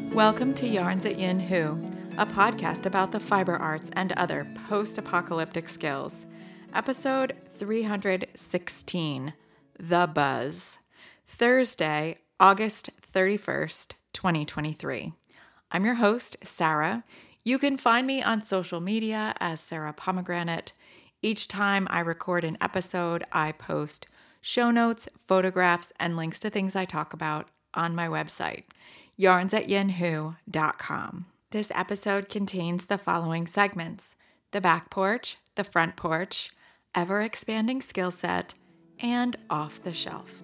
Welcome to Yarns at Yin Hu, a podcast about the fiber arts and other post-apocalyptic skills. Episode 316, The Buzz. Thursday, August 31st, 2023. I'm your host, Sarah. You can find me on social media as Sarah Pomegranate. Each time I record an episode, I post show notes, photographs, and links to things I talk about on my website, yarnsatyinwho.com. This episode contains the following segments: the back porch, the front porch, ever-expanding skill set, and off the shelf.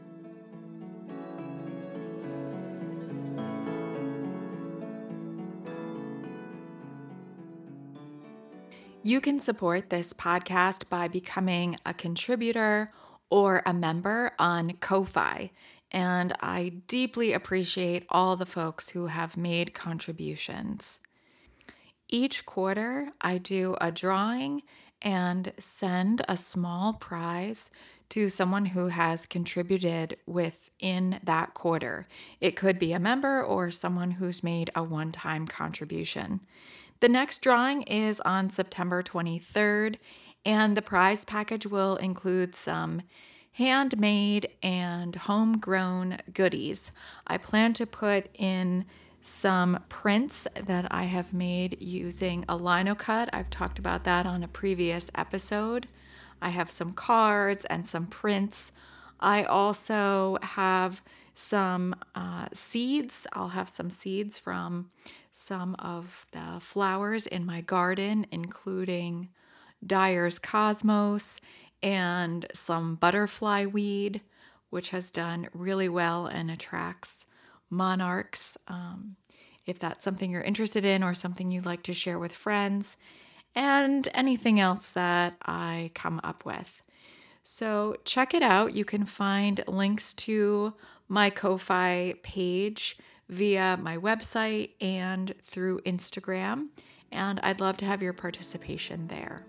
You can support this podcast by becoming a contributor or a member on Ko-Fi, and I deeply appreciate all the folks who have made contributions. Each quarter, I do a drawing and send a small prize to someone who has contributed within that quarter. It could be a member or someone who's made a one-time contribution. The next drawing is on September 23rd, and the prize package will include some handmade and homegrown goodies. I plan to put in some prints that I have made using a lino-cut. I've talked about that on a previous episode. I have some cards and some prints. I also have some seeds. I'll have some seeds from some of the flowers in my garden, including Dyer's Cosmos and some butterfly weed, which has done really well and attracts monarchs. If that's something you're interested in or something you'd like to share with friends, and anything else that I come up with. So check it out. You can find links to my Ko-Fi page via my website and through Instagram, and I'd love to have your participation there.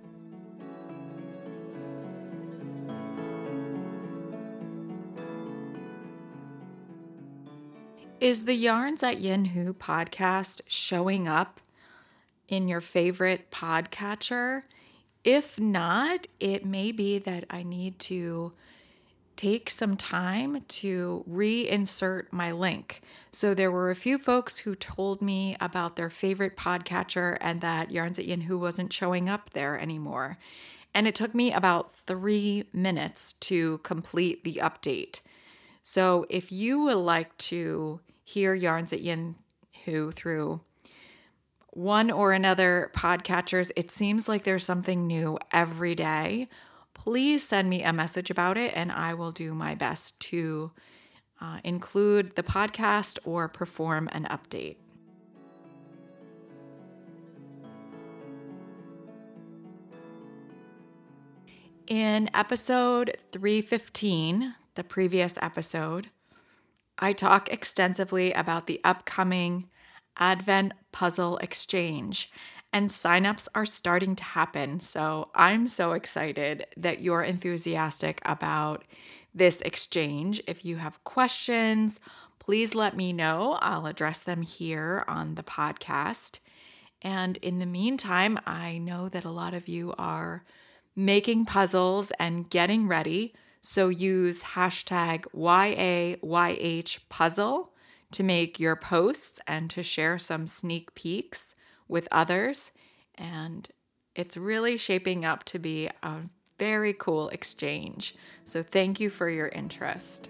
Is the Yarns at Yin Hu podcast showing up in your favorite podcatcher? If not, it may be that I need to take some time to reinsert my link. So there were a few folks who told me about their favorite podcatcher and that Yarns at Yin Hu wasn't showing up there anymore. And it took me about 3 minutes to complete the update. So if you would like to hear Yarns at Yin Hu through one or another podcatchers, it seems like there's something new every day. Please send me a message about it, and I will do my best to include the podcast or perform an update. In episode 315, the previous episode, I talk extensively about the upcoming Advent Puzzle Exchange, and signups are starting to happen. So I'm so excited that you're enthusiastic about this exchange. If you have questions, please let me know. I'll address them here on the podcast. And in the meantime, I know that a lot of you are making puzzles and getting ready. So use hashtag YAYHpuzzle to make your posts and to share some sneak peeks with others. And it's really shaping up to be a very cool exchange. So thank you for your interest.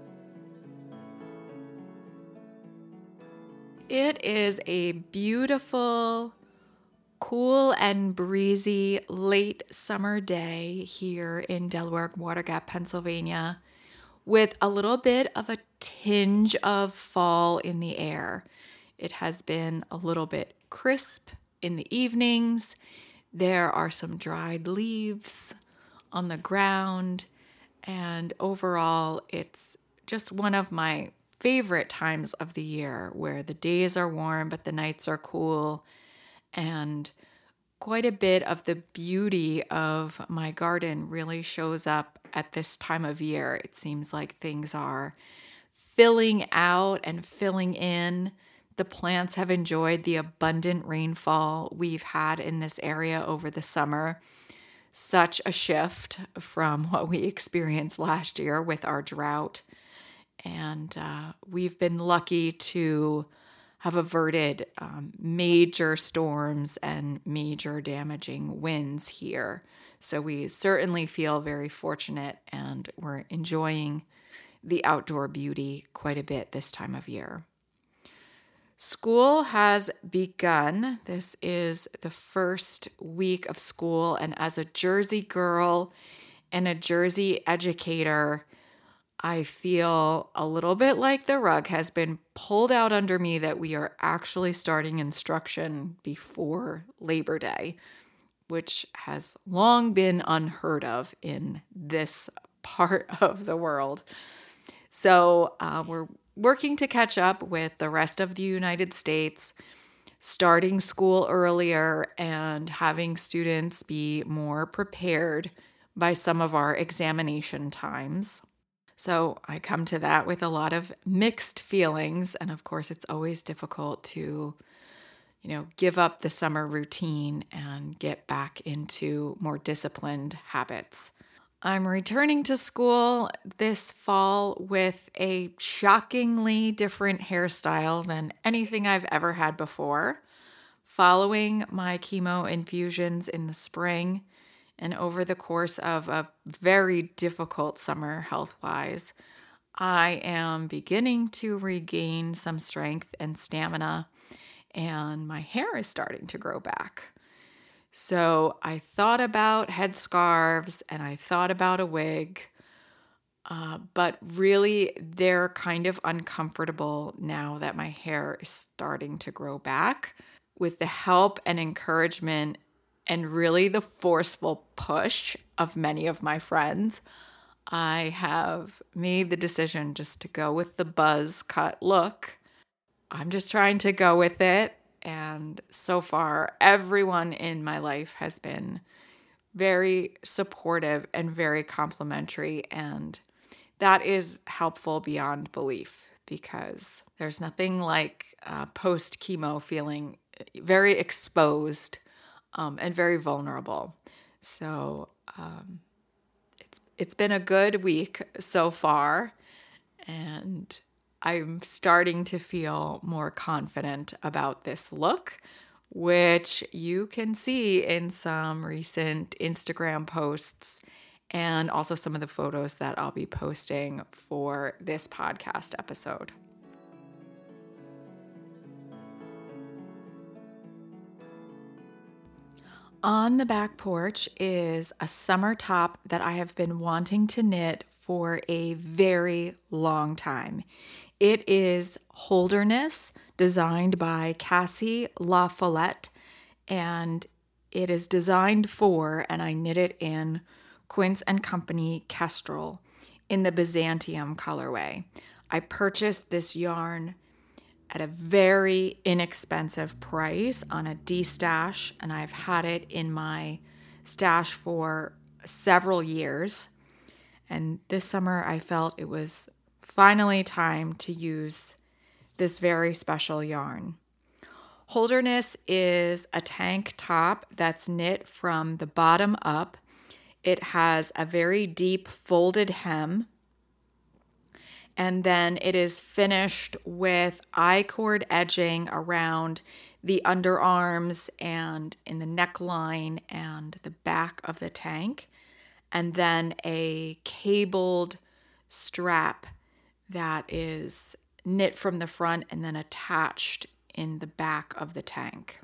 It is a beautiful, cool and breezy late summer day here in Delaware Water Gap, Pennsylvania, with a little bit of a tinge of fall in the air. It has been a little bit crisp in the evenings. There are some dried leaves on the ground, and overall, it's just one of my favorite times of the year where the days are warm, but the nights are cool. And quite a bit of the beauty of my garden really shows up at this time of year. It seems like things are filling out and filling in. The plants have enjoyed the abundant rainfall we've had in this area over the summer. Such a shift from what we experienced last year with our drought. And we've been lucky to have averted major storms and major damaging winds here. So we certainly feel very fortunate, and we're enjoying the outdoor beauty quite a bit this time of year. School has begun. This is the first week of school, and as a Jersey girl and a Jersey educator, I feel a little bit like the rug has been pulled out under me that we are actually starting instruction before Labor Day, which has long been unheard of in this part of the world. So we're working to catch up with the rest of the United States, starting school earlier and having students be more prepared by some of our examination times. So I come to that with a lot of mixed feelings. And of course, it's always difficult to, give up the summer routine and get back into more disciplined habits. I'm returning to school this fall with a shockingly different hairstyle than anything I've ever had before. Following my chemo infusions in the spring, and over the course of a very difficult summer health-wise, I am beginning to regain some strength and stamina, and my hair is starting to grow back. So I thought about headscarves and I thought about a wig, but really they're kind of uncomfortable now that my hair is starting to grow back. With the help and encouragement and really the forceful push of many of my friends, I have made the decision just to go with the buzz cut look. I'm just trying to go with it. And so far, everyone in my life has been very supportive and very complimentary. And that is helpful beyond belief, because there's nothing like post-chemo feeling very exposed and very vulnerable. So it's been a good week so far, and I'm starting to feel more confident about this look, which you can see in some recent Instagram posts and also some of the photos that I'll be posting for this podcast episode. On the back porch is a summer top that I have been wanting to knit for a very long time. It is Holderness, designed by Cassie La Follette, and it is designed for, and I knit it in, Quince & Company Kestrel in the Byzantium colorway. I purchased this yarn at a very inexpensive price on a D-stash, and I've had it in my stash for several years. And this summer I felt it was finally time to use this very special yarn. Holderness is a tank top that's knit from the bottom up. It has a very deep folded hem, and then it is finished with I-cord edging around the underarms and in the neckline and the back of the tank, and then a cabled strap that is knit from the front and then attached in the back of the tank.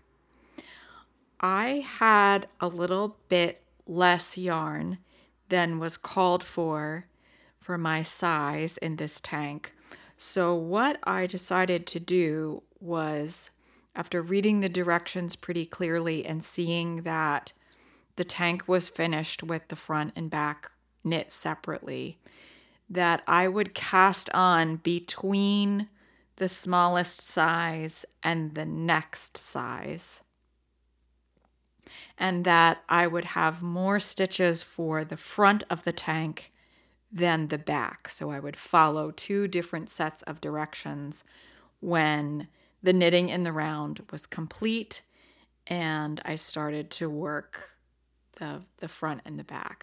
I had a little bit less yarn than was called for my size in this tank. So what I decided to do was, after reading the directions pretty clearly and seeing that the tank was finished with the front and back knit separately, that I would cast on between the smallest size and the next size, and that I would have more stitches for the front of the tank than the back. So I would follow two different sets of directions when the knitting in the round was complete, and I started to work the front and the back.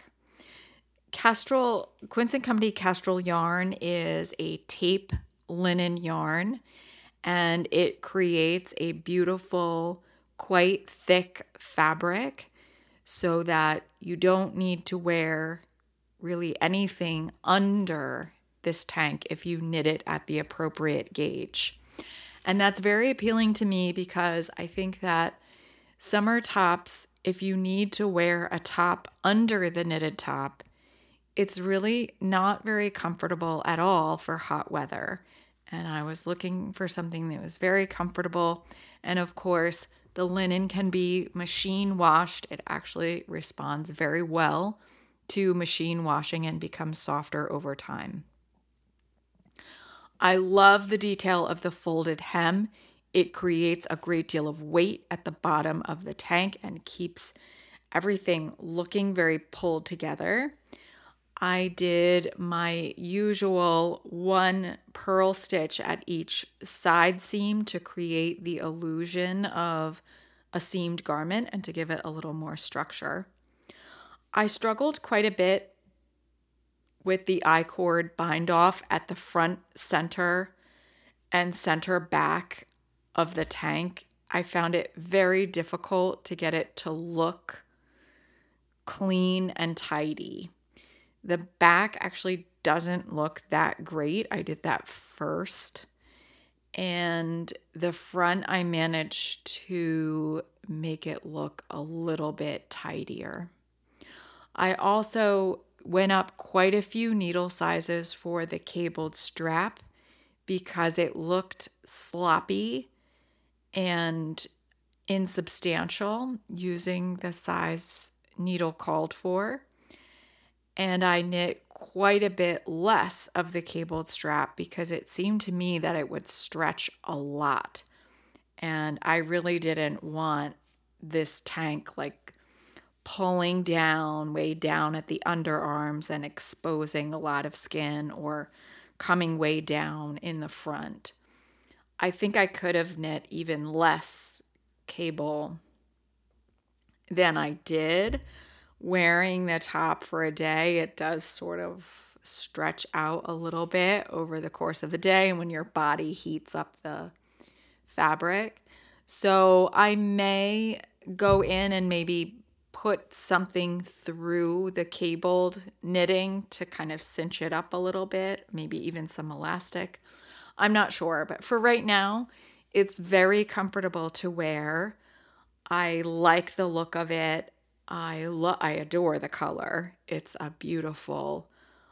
Quince & Company Kestrel yarn is a tape linen yarn, and it creates a beautiful, quite thick fabric so that you don't need to wear really anything under this tank if you knit it at the appropriate gauge. And that's very appealing to me because I think that summer tops, if you need to wear a top under the knitted top, it's really not very comfortable at all for hot weather. And I was looking for something that was very comfortable. And of course, the linen can be machine washed. It actually responds very well to machine washing and becomes softer over time. I love the detail of the folded hem. It creates a great deal of weight at the bottom of the tank and keeps everything looking very pulled together. I did my usual one purl stitch at each side seam to create the illusion of a seamed garment and to give it a little more structure. I struggled quite a bit with the I-cord bind off at the front center and center back of the tank. I found it very difficult to get it to look clean and tidy. The back actually doesn't look that great. I did that first. And the front, I managed to make it look a little bit tidier. I also went up quite a few needle sizes for the cabled strap because it looked sloppy and insubstantial using the size needle called for. And I knit quite a bit less of the cabled strap because it seemed to me that it would stretch a lot. And I really didn't want this tank like pulling down, way down at the underarms and exposing a lot of skin or coming way down in the front. I think I could have knit even less cable than I did. Wearing the top for a day, it does sort of stretch out a little bit over the course of the day and when your body heats up the fabric. So I may go in and maybe put something through the cabled knitting to kind of cinch it up a little bit, maybe even some elastic. I'm not sure, but for right now, it's very comfortable to wear. I like the look of it. I adore the color. It's a beautiful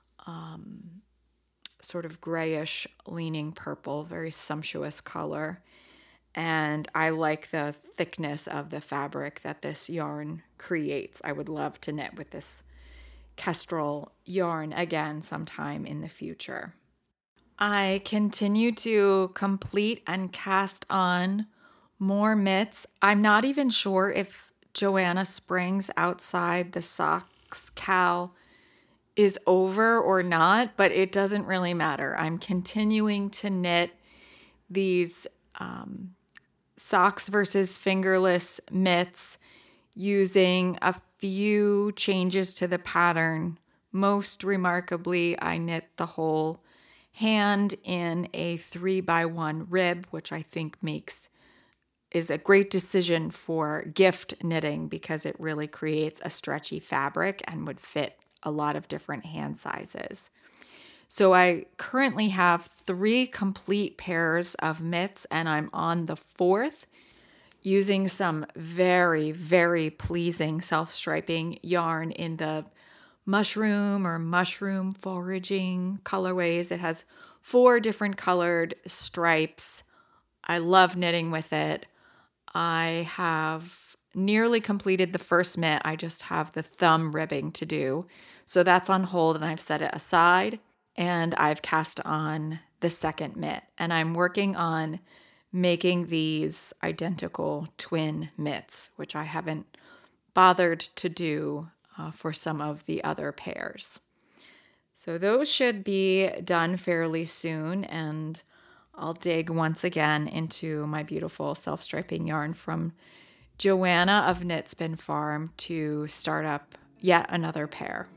sort of grayish leaning purple, very sumptuous color. And I like the thickness of the fabric that this yarn creates. I would love to knit with this Kestrel yarn again sometime in the future. I continue to complete and cast on more mitts. I'm not even sure if Joanna Springs Outside the Socks Cow is over or not, but it doesn't really matter. I'm continuing to knit these socks versus fingerless mitts using a few changes to the pattern. Most remarkably, I knit the whole hand in a 3x1 rib, which I think is a great decision for gift knitting because it really creates a stretchy fabric and would fit a lot of different hand sizes. So I currently have 3 complete pairs of mitts and I'm on the 4th using some very, very pleasing self-striping yarn in the mushroom or mushroom foraging colorways. It has 4 different colored stripes. I love knitting with it. I have nearly completed the first mitt. I just have the thumb ribbing to do. So that's on hold and I've set it aside and I've cast on the second mitt. And I'm working on making these identical twin mitts, which I haven't bothered to do for some of the other pairs. So those should be done fairly soon and I'll dig once again into my beautiful self-striping yarn from Joanna of Knit Spin Farm to start up yet another pair.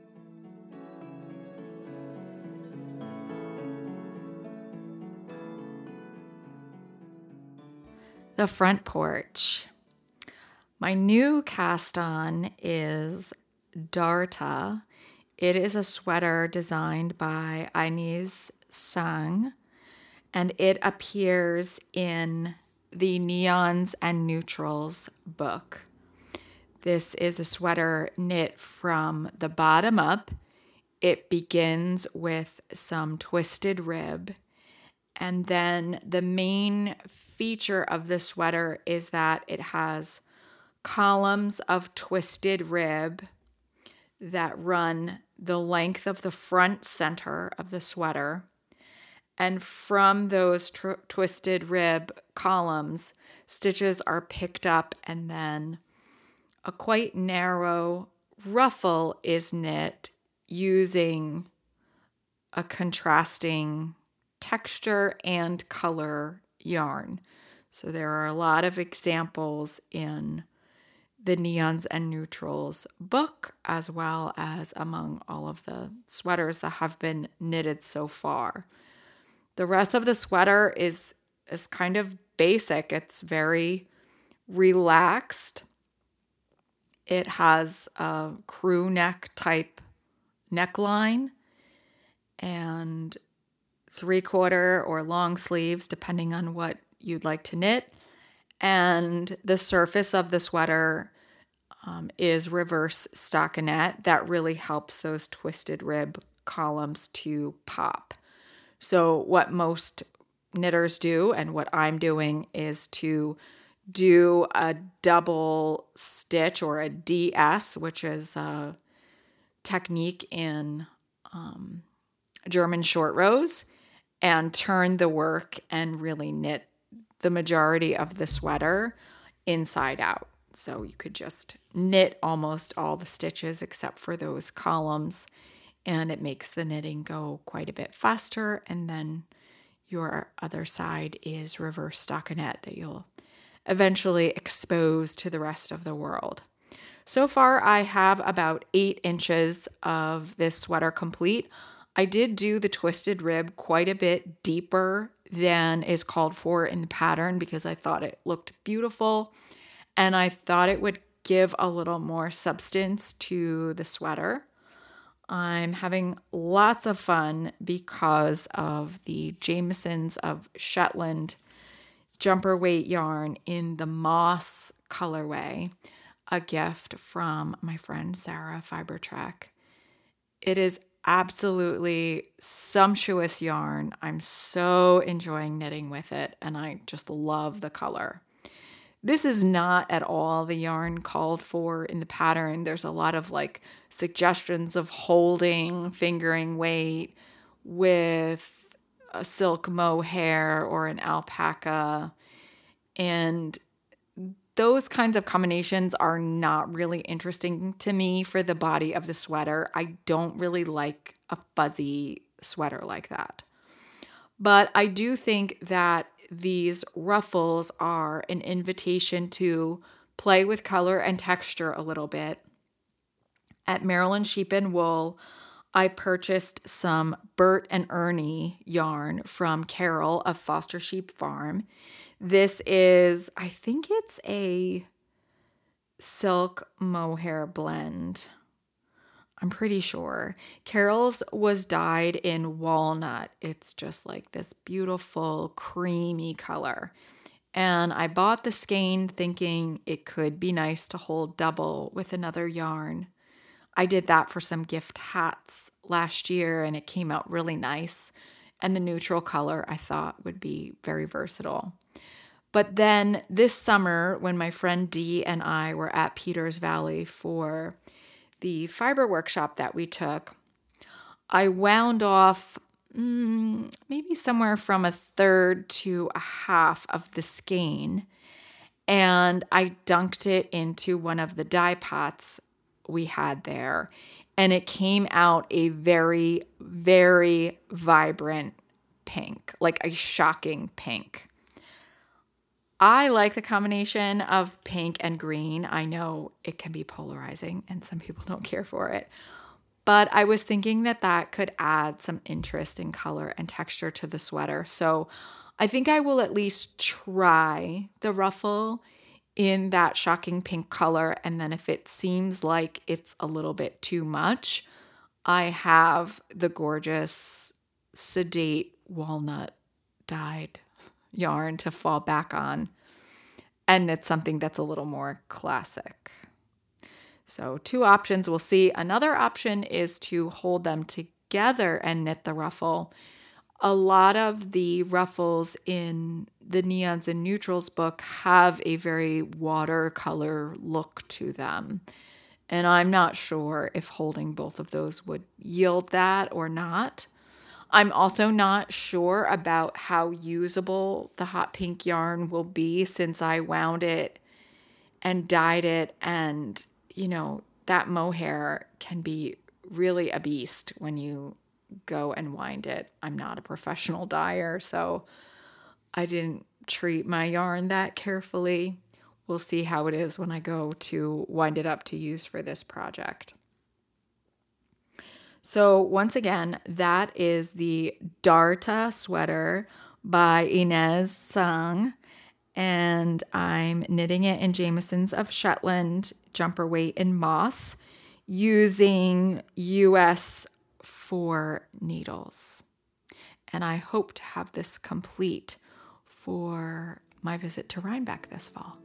The front porch. My new cast on is Darta. It is a sweater designed by Inez Sang, and it appears in the Neons and Neutrals book. This is a sweater knit from the bottom up. It begins with some twisted rib, and then the main feature of the sweater is that it has columns of twisted rib that run the length of the front center of the sweater. And from those twisted rib columns, stitches are picked up, and then a quite narrow ruffle is knit using a contrasting texture and color yarn. So there are a lot of examples in the Neons and Neutrals book, as well as among all of the sweaters that have been knitted so far. The rest of the sweater is kind of basic. It's very relaxed. It has a crew neck type neckline and 3/4 or long sleeves, depending on what you'd like to knit. And the surface of the sweater is reverse stockinette that really helps those twisted rib columns to pop. So what most knitters do, and what I'm doing, is to do a double stitch or a DS, which is a technique in German short rows, and turn the work and really knit the majority of the sweater inside out. So you could just knit almost all the stitches except for those columns, and it makes the knitting go quite a bit faster. And then your other side is reverse stockinette that you'll eventually expose to the rest of the world. So far, I have about 8 inches of this sweater complete. I did do the twisted rib quite a bit deeper than is called for in the pattern because I thought it looked beautiful and I thought it would give a little more substance to the sweater. I'm having lots of fun because of the Jamieson's of Shetland jumper weight yarn in the moss colorway, a gift from my friend Sarah Fibertrack. It is absolutely sumptuous yarn. I'm so enjoying knitting with it, and I just love the color. This is not at all the yarn called for in the pattern. There's a lot of suggestions of holding, fingering weight with a silk mohair or an alpaca. And those kinds of combinations are not really interesting to me for the body of the sweater. I don't really like a fuzzy sweater like that. But I do think that these ruffles are an invitation to play with color and texture a little bit. At Maryland Sheep and Wool, I purchased some Bert and Ernie yarn from Carol of Foster Sheep Farm. This is, I think it's a silk mohair blend. I'm pretty sure. Carol's was dyed in walnut. It's just like this beautiful creamy color. And I bought the skein thinking it could be nice to hold double with another yarn. I did that for some gift hats last year and it came out really nice. And the neutral color I thought would be very versatile. But then this summer, when my friend Dee and I were at Peters Valley for the fiber workshop that we took, I wound off maybe somewhere from 1/3 to 1/2 of the skein, and I dunked it into one of the dye pots we had there, and it came out a very, very vibrant pink, like a shocking pink. I like the combination of pink and green. I know it can be polarizing and some people don't care for it, but I was thinking that that could add some interest in color and texture to the sweater. So I think I will at least try the ruffle in that shocking pink color. And then if it seems like it's a little bit too much, I have the gorgeous sedate walnut dyed yarn to fall back on. And it's something that's a little more classic. So 2 options, we'll see. Another option is to hold them together and knit the ruffle. A lot of the ruffles in the Neons and Neutrals book have a very watercolor look to them. And I'm not sure if holding both of those would yield that or not. I'm also not sure about how usable the hot pink yarn will be since I wound it and dyed it. And, that mohair can be really a beast when you go and wind it. I'm not a professional dyer, so I didn't treat my yarn that carefully. We'll see how it is when I go to wind it up to use for this project. So once again, that is the Darta sweater by Inez Sang, and I'm knitting it in Jamieson's of Shetland jumper weight in moss using US 4 needles. And I hope to have this complete for my visit to Rhinebeck this fall.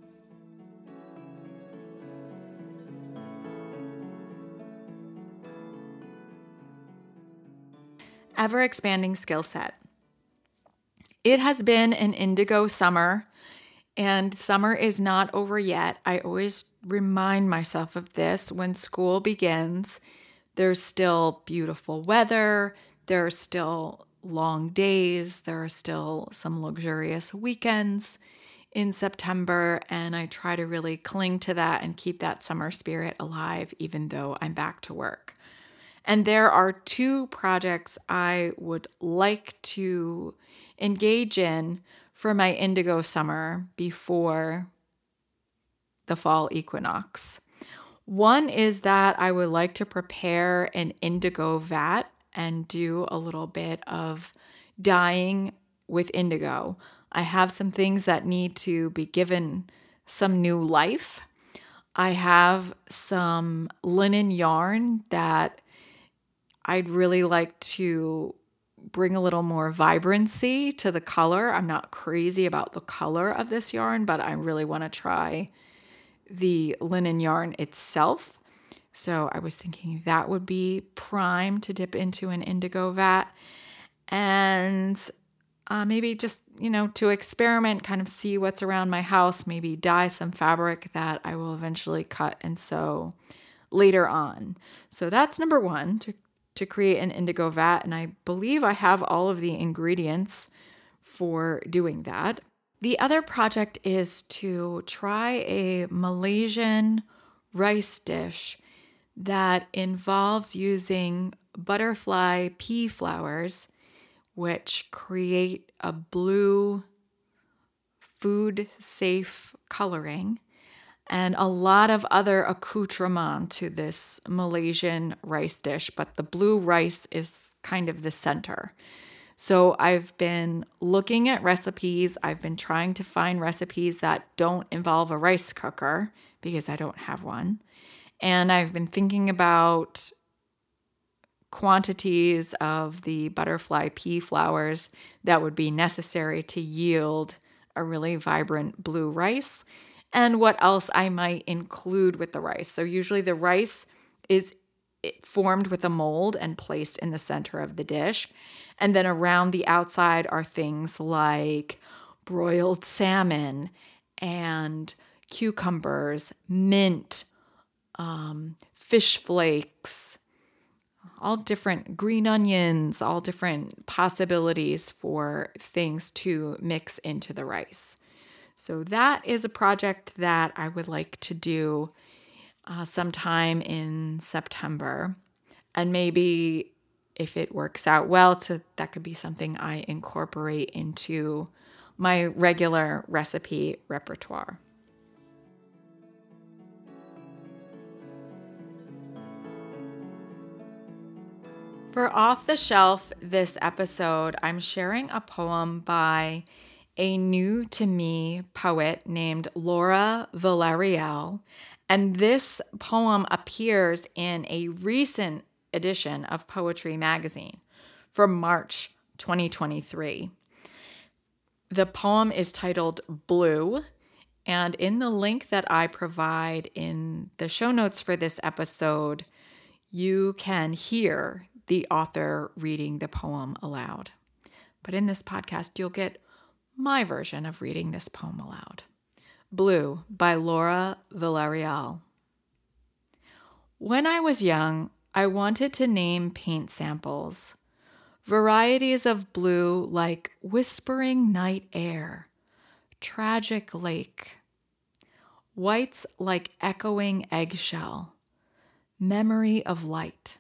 Ever expanding skill set. It has been an indigo summer, and summer is not over yet. I always remind myself of this when school begins. There's still beautiful weather. There are still long days. There are still some luxurious weekends in September, and I try to really cling to that and keep that summer spirit alive, even though I'm back to work. And there are 2 projects I would like to engage in for my indigo summer before the fall equinox. One is that I would like to prepare an indigo vat and do a little bit of dyeing with indigo. I have some things that need to be given some new life. I have some linen yarn that I'd really like to bring a little more vibrancy to the color. I'm not crazy about the color of this yarn, but I really want to try the linen yarn itself. So I was thinking that would be prime to dip into an indigo vat. And maybe just, to experiment, kind of see what's around my house, maybe dye some fabric that I will eventually cut and sew later on. So that's number 1, to create an indigo vat, and I believe I have all of the ingredients for doing that. The other project is to try a Malaysian rice dish that involves using butterfly pea flowers, which create a blue food-safe coloring, and a lot of other accoutrement to this Malaysian rice dish, but the blue rice is kind of the center. So I've been looking at recipes. I've been trying to find recipes that don't involve a rice cooker because I don't have one. And I've been thinking about quantities of the butterfly pea flowers that would be necessary to yield a really vibrant blue rice, and what else I might include with the rice. So usually the rice is formed with a mold and placed in the center of the dish. And then around the outside are things like broiled salmon and cucumbers, mint, fish flakes, all different green onions, all different possibilities for things to mix into the rice. So that is a project that I would like to do sometime in September. And maybe if it works out well, that could be something I incorporate into my regular recipe repertoire. For Off the Shelf this episode, I'm sharing a poem by a new to me poet named Laura Villarreal. And this poem appears in a recent edition of Poetry Magazine from March 2023. The poem is titled Blue, and in the link that I provide in the show notes for this episode, you can hear the author reading the poem aloud. But in this podcast, you'll get my version of reading this poem aloud. Blue by Laura Villarreal. When I was young, I wanted to name paint samples, varieties of blue like whispering night air, tragic lake, whites like echoing eggshell, memory of light,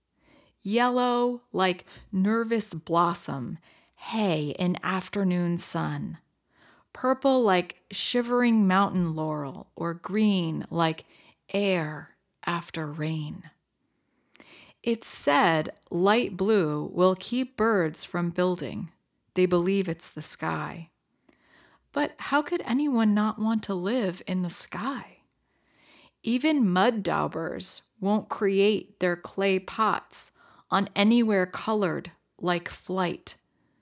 yellow like nervous blossom, hay in afternoon sun, purple like shivering mountain laurel, or green like air after rain. It's said light blue will keep birds from building. They believe it's the sky. But how could anyone not want to live in the sky? Even mud daubers won't create their clay pots on anywhere colored like flight.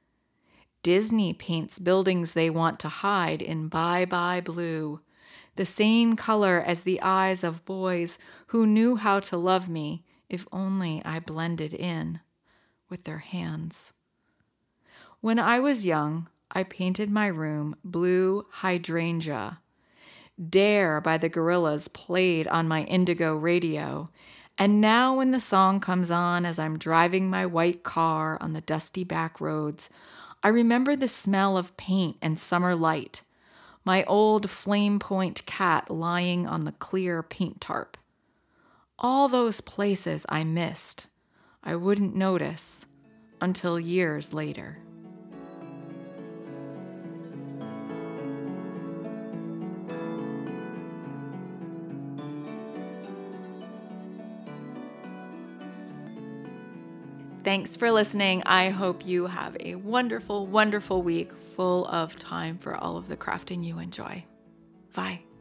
Disney paints buildings they want to hide in bye-bye blue, the same color as the eyes of boys who knew how to love me if only I blended in with their hands. When I was young, I painted my room blue hydrangea. Dare by the Gorillaz played on my indigo radio, and now when the song comes on as I'm driving my white car on the dusty back roads, I remember the smell of paint and summer light, my old flame point cat lying on the clear paint tarp. All those places I missed, I wouldn't notice until years later. Thanks for listening. I hope you have a wonderful, wonderful week full of time for all of the crafting you enjoy. Bye.